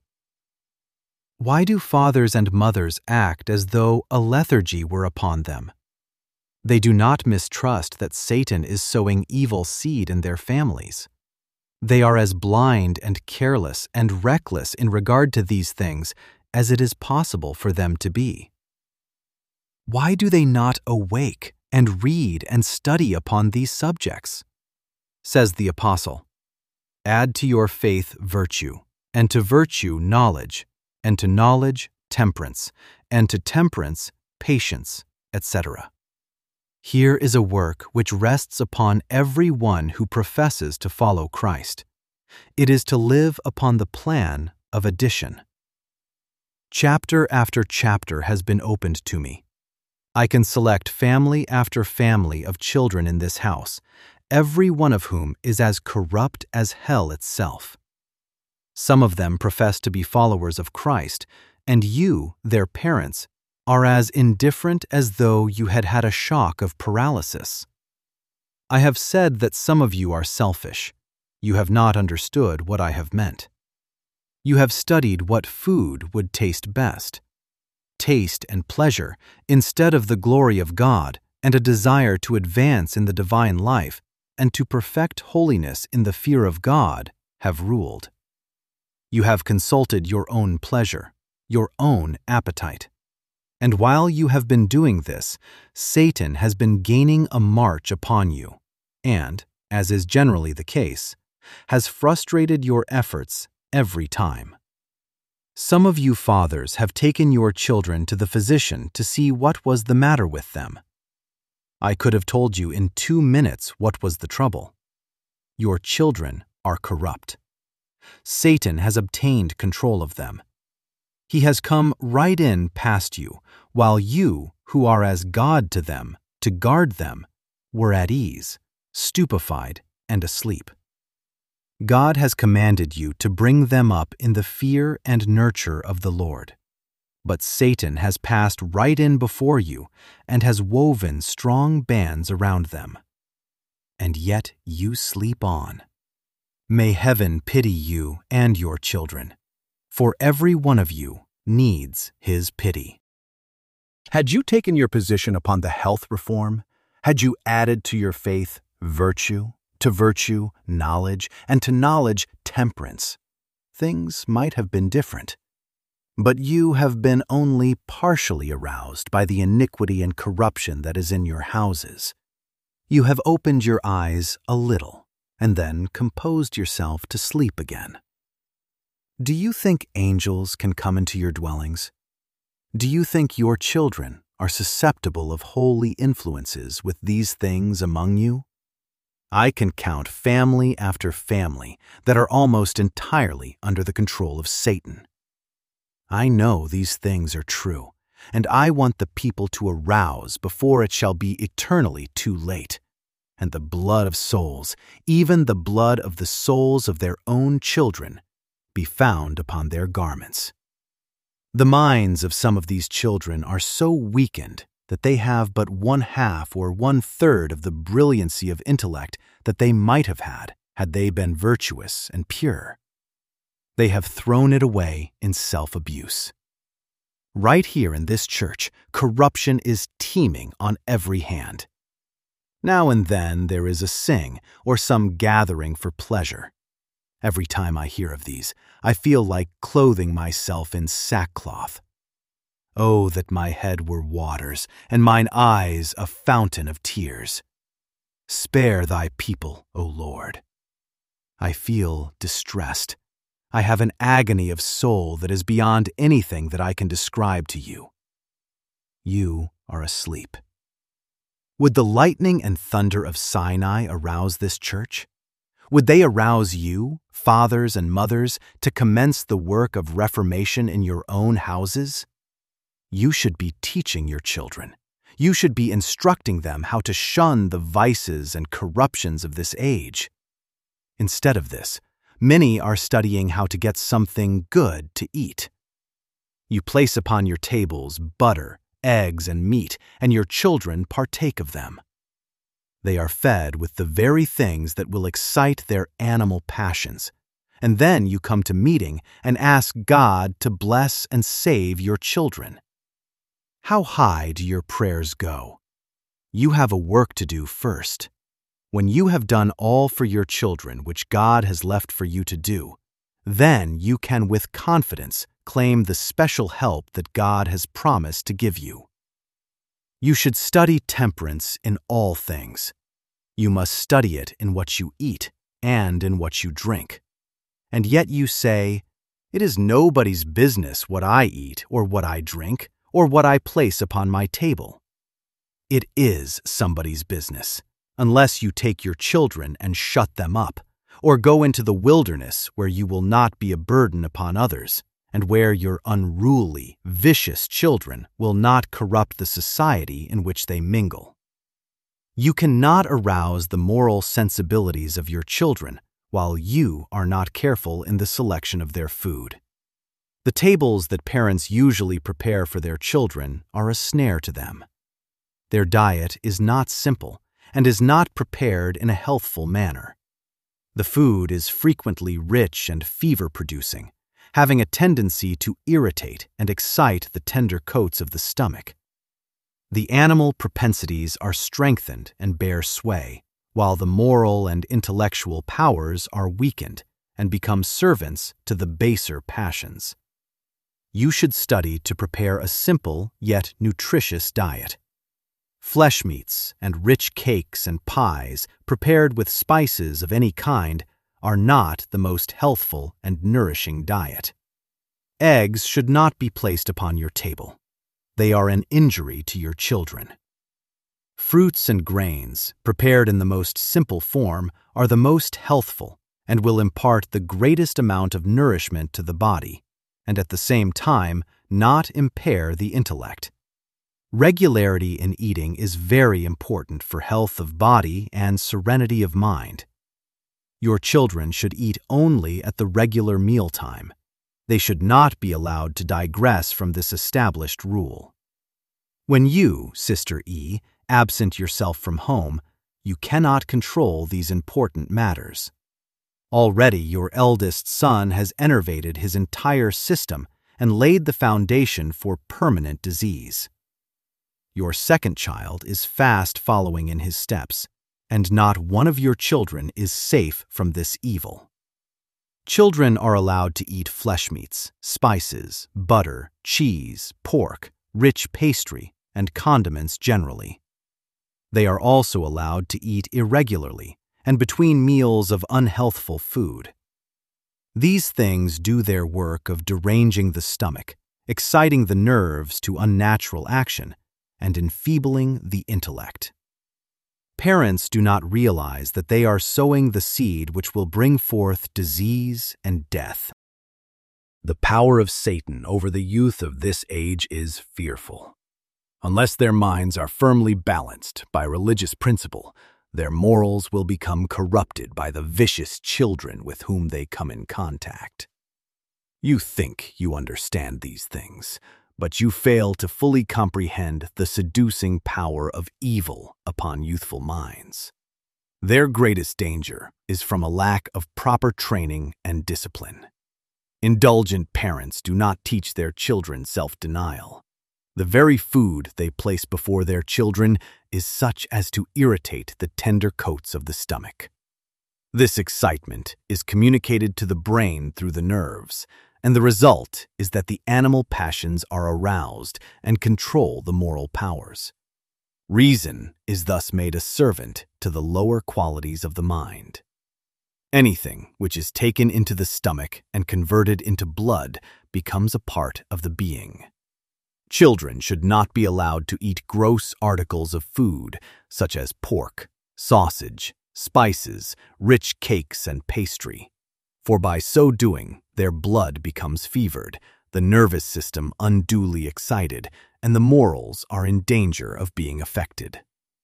Why do fathers and mothers act as though a lethargy were upon them? They do not mistrust that Satan is sowing evil seed in their families. They are as blind and careless and reckless in regard to these things as it is possible for them to be. Why do they not awake and read and study upon these subjects? Says the apostle, add to your faith virtue, and to virtue knowledge, and to knowledge temperance, and to temperance patience, et cetera. Here is a work which rests upon every one who professes to follow Christ. It is to live upon the plan of addition. Chapter after chapter has been opened to me. I can select family after family of children in this house, every one of whom is as corrupt as hell itself. Some of them profess to be followers of Christ, and you, their parents, are as indifferent as though you had had a shock of paralysis. I have said that some of you are selfish. You have not understood what I have meant. You have studied what food would taste best. Taste and pleasure, instead of the glory of God and a desire to advance in the divine life and to perfect holiness in the fear of God, have ruled. You have consulted your own pleasure, your own appetite. And while you have been doing this, Satan has been gaining a march upon you and, as is generally the case, has frustrated your efforts every time. Some of you fathers have taken your children to the physician to see what was the matter with them. I could have told you in two minutes what was the trouble. Your children are corrupt. Satan has obtained control of them. He has come right in past you, while you, who are as God to them, to guard them, were at ease, stupefied, and asleep. God has commanded you to bring them up in the fear and nurture of the Lord. But Satan has passed right in before you and has woven strong bands around them. And yet you sleep on. May heaven pity you and your children, for every one of you needs his pity. Had you taken your position upon the health reform, had you added to your faith virtue, to virtue knowledge, and to knowledge temperance, things might have been different. But you have been only partially aroused by the iniquity and corruption that is in your houses. You have opened your eyes a little, and then composed yourself to sleep again. Do you think angels can come into your dwellings? Do you think your children are susceptible of holy influences with these things among you? I can count family after family that are almost entirely under the control of Satan. I know these things are true, and I want the people to arouse before it shall be eternally too late, and the blood of souls, even the blood of the souls of their own children, be found upon their garments. The minds of some of these children are so weakened that they have but one half or one third of the brilliancy of intellect that they might have had had they been virtuous and pure. They have thrown it away in self-abuse. Right here in this church, corruption is teeming on every hand. Now and then there is a sing or some gathering for pleasure. Every time I hear of these, I feel like clothing myself in sackcloth. Oh, that my head were waters, and mine eyes a fountain of tears. Spare thy people, O Lord. I feel distressed. I have an agony of soul that is beyond anything that I can describe to you. You are asleep. Would the lightning and thunder of Sinai arouse this church? Would they arouse you, fathers and mothers, to commence the work of reformation in your own houses? You should be teaching your children. You should be instructing them how to shun the vices and corruptions of this age. Instead of this, many are studying how to get something good to eat. You place upon your tables butter, eggs, and meat, and your children partake of them. They are fed with the very things that will excite their animal passions, and then you come to meeting and ask God to bless and save your children. How high do your prayers go? You have a work to do first. When you have done all for your children which God has left for you to do, then you can with confidence claim the special help that God has promised to give you. You should study temperance in all things. You must study it in what you eat and in what you drink. And yet you say, "It is nobody's business what I eat or what I drink or what I place upon my table." It is somebody's business, unless you take your children and shut them up, or go into the wilderness where you will not be a burden upon others, and where your unruly, vicious children will not corrupt the society in which they mingle. You cannot arouse the moral sensibilities of your children while you are not careful in the selection of their food. The tables that parents usually prepare for their children are a snare to them. Their diet is not simple and is not prepared in a healthful manner. The food is frequently rich and fever-producing, having a tendency to irritate and excite the tender coats of the stomach. The animal propensities are strengthened and bear sway, while the moral and intellectual powers are weakened and become servants to the baser passions. You should study to prepare a simple yet nutritious diet. Flesh meats and rich cakes and pies prepared with spices of any kind are not the most healthful and nourishing diet. Eggs should not be placed upon your table. They are an injury to your children. Fruits and grains, prepared in the most simple form, are the most healthful and will impart the greatest amount of nourishment to the body, and at the same time not impair the intellect. Regularity in eating is very important for health of body and serenity of mind. Your children should eat only at the regular mealtime. They should not be allowed to digress from this established rule. When you, Sister E, absent yourself from home, you cannot control these important matters. Already your eldest son has enervated his entire system and laid the foundation for permanent disease. Your second child is fast following in his steps, and not one of your children is safe from this evil. Children are allowed to eat flesh meats, spices, butter, cheese, pork, rich pastry, and condiments generally. They are also allowed to eat irregularly and between meals of unhealthful food. These things do their work of deranging the stomach, exciting the nerves to unnatural action, and enfeebling the intellect. Parents do not realize that they are sowing the seed which will bring forth disease and death. The power of Satan over the youth of this age is fearful. Unless their minds are firmly balanced by religious principle, their morals will become corrupted by the vicious children with whom they come in contact. You think you understand these things, but you fail to fully comprehend the seducing power of evil upon youthful minds. Their greatest danger is from a lack of proper training and discipline. Indulgent parents do not teach their children self-denial. The very food they place before their children is such as to irritate the tender coats of the stomach. This excitement is communicated to the brain through the nerves, and the result is that the animal passions are aroused and control the moral powers. Reason is thus made a servant to the lower qualities of the mind. Anything which is taken into the stomach and converted into blood becomes a part of the being. Children should not be allowed to eat gross articles of food, such as pork, sausage, spices, rich cakes, and pastry, for by so doing, their blood becomes fevered, the nervous system unduly excited, and the morals are in danger of being affected.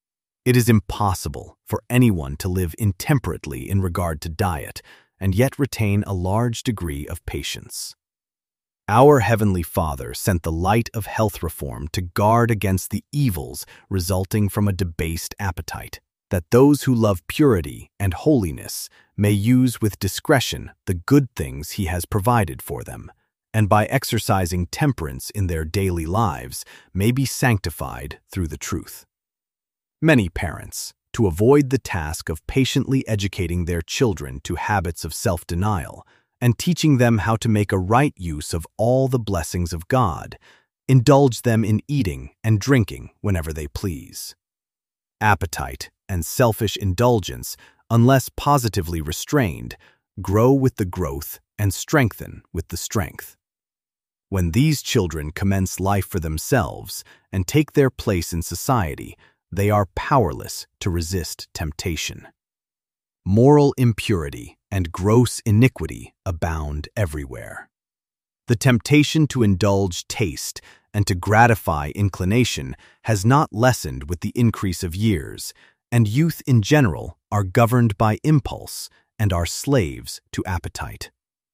It is impossible for anyone to live intemperately in regard to diet and yet retain a large degree of patience. Our Heavenly Father sent the light of health reform to guard against the evils resulting from a debased appetite, that those who love purity and holiness may use with discretion the good things He has provided for them, and by exercising temperance in their daily lives may be sanctified through the truth. Many parents, to avoid the task of patiently educating their children to habits of self-denial and teaching them how to make a right use of all the blessings of God, indulge them in eating and drinking whenever they please. Appetite and selfish indulgence, unless positively restrained, grow with the growth and strengthen with the strength. When these children commence life for themselves and take their place in society, they are powerless to resist temptation. Moral impurity and gross iniquity abound everywhere. The temptation to indulge taste and to gratify inclination has not lessened with the increase of years, and youth in general are governed by impulse and are slaves to appetite.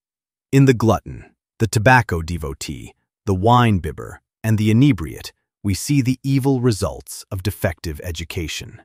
In the glutton, the tobacco devotee, the wine bibber, and the inebriate, we see the evil results of defective education.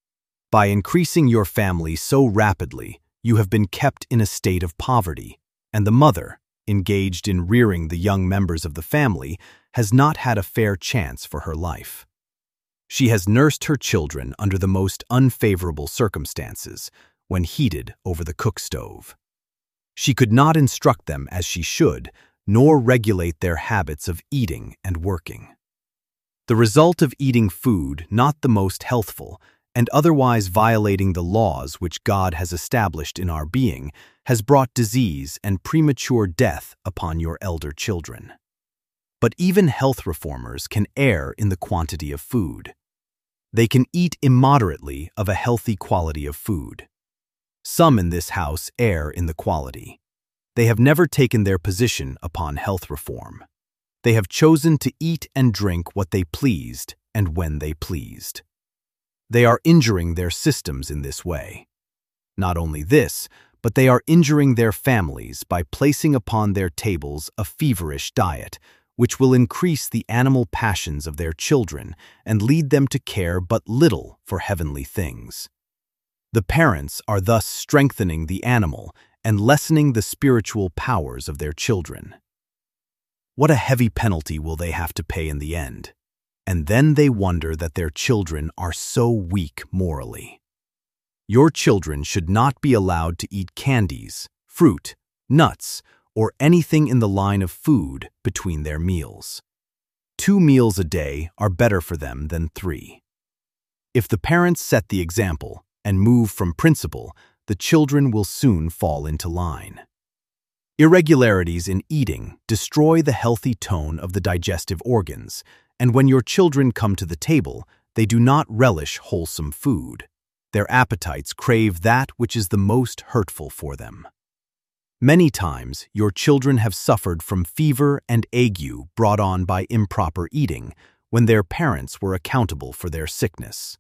By increasing your family so rapidly, you have been kept in a state of poverty, and the mother, engaged in rearing the young members of the family, has not had a fair chance for her life. She has nursed her children under the most unfavorable circumstances, when heated over the cook stove. She could not instruct them as she should, nor regulate their habits of eating and working. The result of eating food not the most healthful and otherwise violating the laws which God has established in our being has brought disease and premature death upon your elder children. But even health reformers can err in the quantity of food. They can eat immoderately of a healthy quality of food. Some in this house err in the quality. They have never taken their position upon health reform. They have chosen to eat and drink what they pleased and when they pleased. They are injuring their systems in this way. Not only this, but they are injuring their families by placing upon their tables a feverish diet, which will increase the animal passions of their children and lead them to care but little for heavenly things. The parents are thus strengthening the animal and lessening the spiritual powers of their children. What a heavy penalty will they have to pay in the end? And then they wonder that their children are so weak morally. Your children should not be allowed to eat candies, fruit, nuts, or anything in the line of food between their meals. Two meals a day are better for them than three. If the parents set the example and move from principle, the children will soon fall into line. Irregularities in eating destroy the healthy tone of the digestive organs, and when your children come to the table, they do not relish wholesome food. Their appetites crave that which is the most hurtful for them. Many times, your children have suffered from fever and ague brought on by improper eating, when their parents were accountable for their sickness.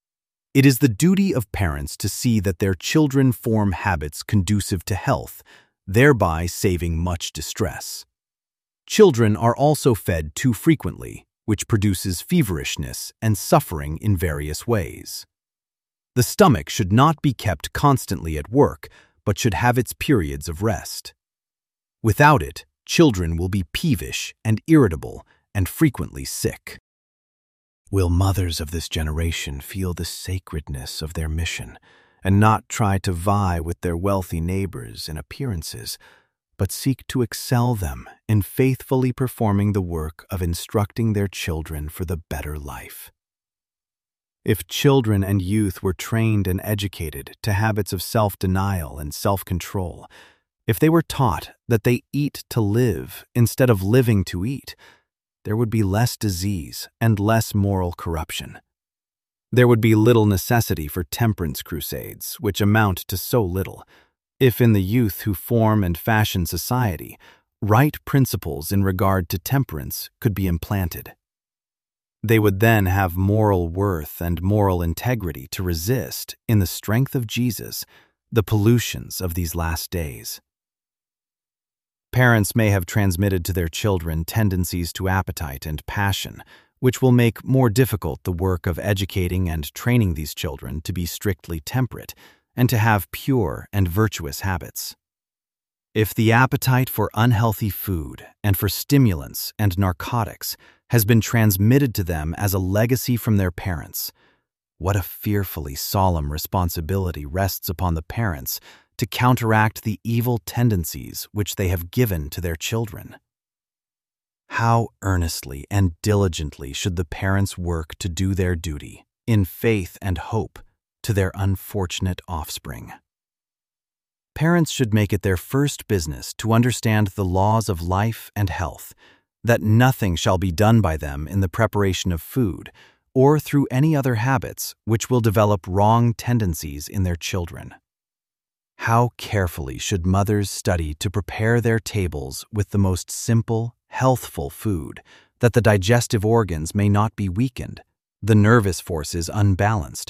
It is the duty of parents to see that their children form habits conducive to health, thereby saving much distress. Children are also fed too frequently, which produces feverishness and suffering in various ways. The stomach should not be kept constantly at work, but should have its periods of rest. Without it, children will be peevish and irritable and frequently sick. Will mothers of this generation feel the sacredness of their mission and not try to vie with their wealthy neighbors in appearances, but seek to excel them in faithfully performing the work of instructing their children for the better life? If children and youth were trained and educated to habits of self-denial and self-control, if they were taught that they eat to live instead of living to eat, there would be less disease and less moral corruption. There would be little necessity for temperance crusades, which amount to so little, if in the youth who form and fashion society, right principles in regard to temperance could be implanted. They would then have moral worth and moral integrity to resist, in the strength of Jesus, the pollutions of these last days. Parents may have transmitted to their children tendencies to appetite and passion, which will make more difficult the work of educating and training these children to be strictly temperate and to have pure and virtuous habits. If the appetite for unhealthy food and for stimulants and narcotics has been transmitted to them as a legacy from their parents, what a fearfully solemn responsibility rests upon the parents to counteract the evil tendencies which they have given to their children. How earnestly and diligently should the parents work to do their duty, in faith and hope, to their unfortunate offspring. Parents should make it their first business to understand the laws of life and health, that nothing shall be done by them in the preparation of food or through any other habits which will develop wrong tendencies in their children. How carefully should mothers study to prepare their tables with the most simple, healthful food, that the digestive organs may not be weakened, the nervous forces unbalanced,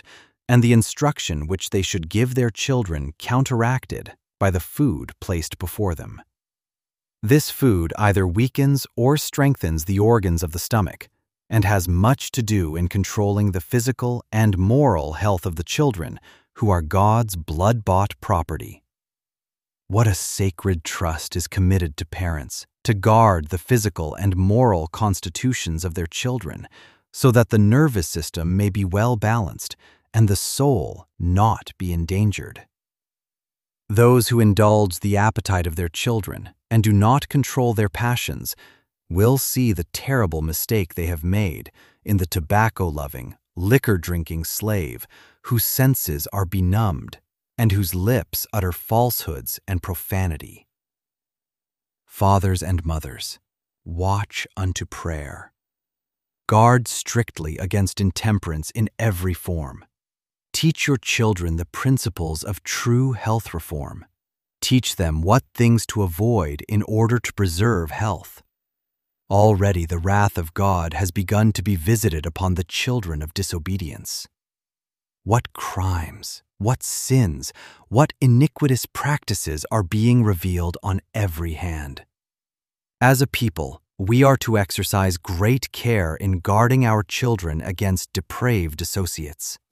and the instruction which they should give their children counteracted by the food placed before them. This food either weakens or strengthens the organs of the stomach and has much to do in controlling the physical and moral health of the children who are God's blood-bought property. What a sacred trust is committed to parents to guard the physical and moral constitutions of their children so that the nervous system may be well balanced and the soul not be endangered. Those who indulge the appetite of their children and do not control their passions will see the terrible mistake they have made in the tobacco-loving, liquor-drinking slave whose senses are benumbed and whose lips utter falsehoods and profanity. Fathers and mothers, watch unto prayer. Guard strictly against intemperance in every form. Teach your children the principles of true health reform. Teach them what things to avoid in order to preserve health. Already the wrath of God has begun to be visited upon the children of disobedience. What crimes, what sins, what iniquitous practices are being revealed on every hand. As a people, we are to exercise great care in guarding our children against depraved associates.